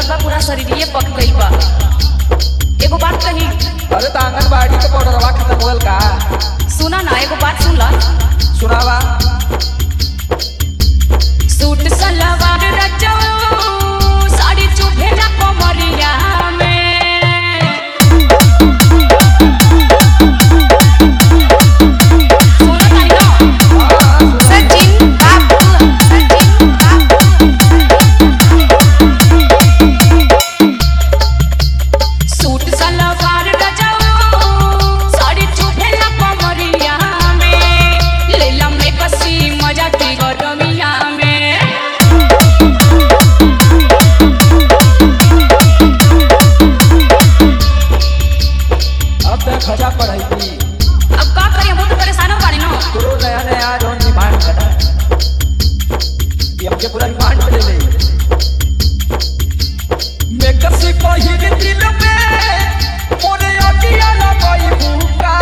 लगत बा पूरा शरीरिये पक गइल बा। एगो बात कही। अरे तो आंगनबाड़ी के पाउडरवा खत्म होल का? सुना ना, एगो बात सुन ला। सुनावा। सूट सलवार रचो साड़ी चुभेला कमरिया में। खजा पढ़ाई थी। अब का करिए, बहुत परेशान हो बानी ना। तो नया नया जोन डिमांड करता है ये हमके पूरा डिमांड पे ले ले। मेकअप से पहिर दिल में मोरे अटिया लगाई भूका।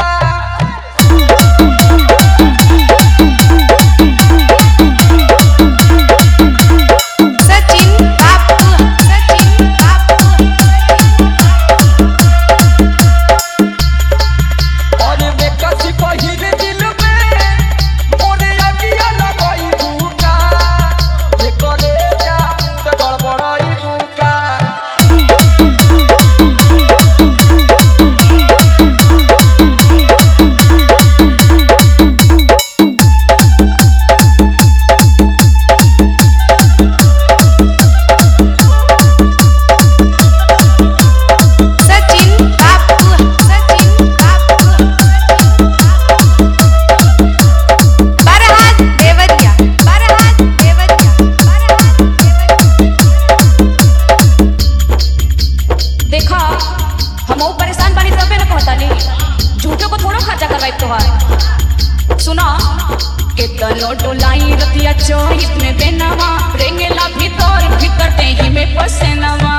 कितनो डोलाई रतिया चोहित में बेनवा रेंगेला भीतर भीतर देही में पसेनवा।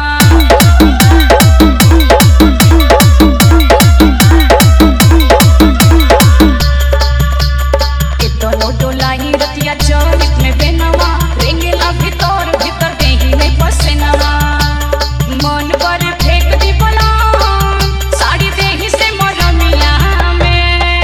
कितनो डोलाई रतिया चोहित में बेनवा रेंगेला भीतर भीतर देही में पसेनवा। मन पर फेंक दी बोला साड़ी देही से मरमिया में।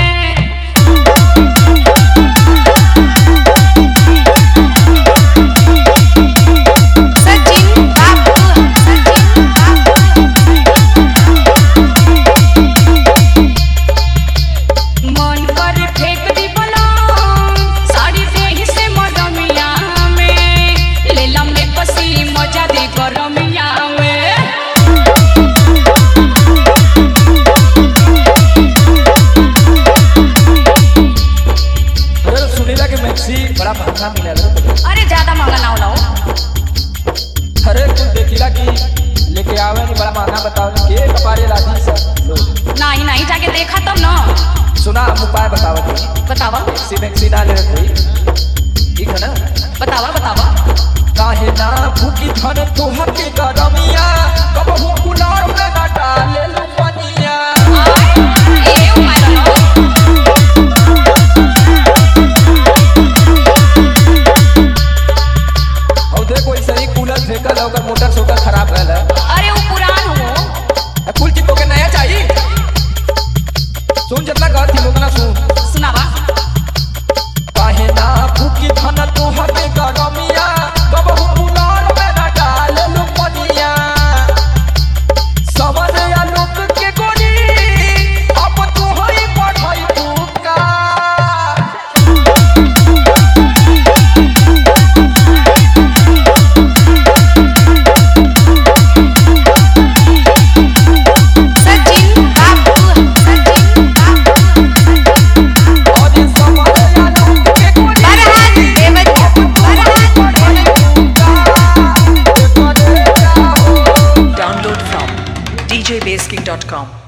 बड़ा महंगा मिला। अरे ज्यादा महंगा ना हो। अरे तुम देखिला कि लेके आवे नहीं, बड़ा महंगा बताओ के कपारे लादी सब लोग। नहीं नहीं जाके देखा तब ना। सुना हम उपाय बतावा थे। बतावा। सीधा ले कोई ठीक है ना? बतावा बतावा। काहे ना भूखी धन तोहर के गरमिया कबहू कुलार में ना डाले लो पनिया। ए ओ माय गॉड। मोटर सोटर खराब है। अरे वो पुरान हो। फुल चिपको के नया चाहिए। सुन जितना कहत थी लोग ना सुन। सुनावा। काहे ना भूखी धन तोहर के गरमिया कबहू कुलार में ना डाले लो पनिया। समझ या लोग के गोरी अब तू होई पढ़ाई भूका। DJBaseKing.com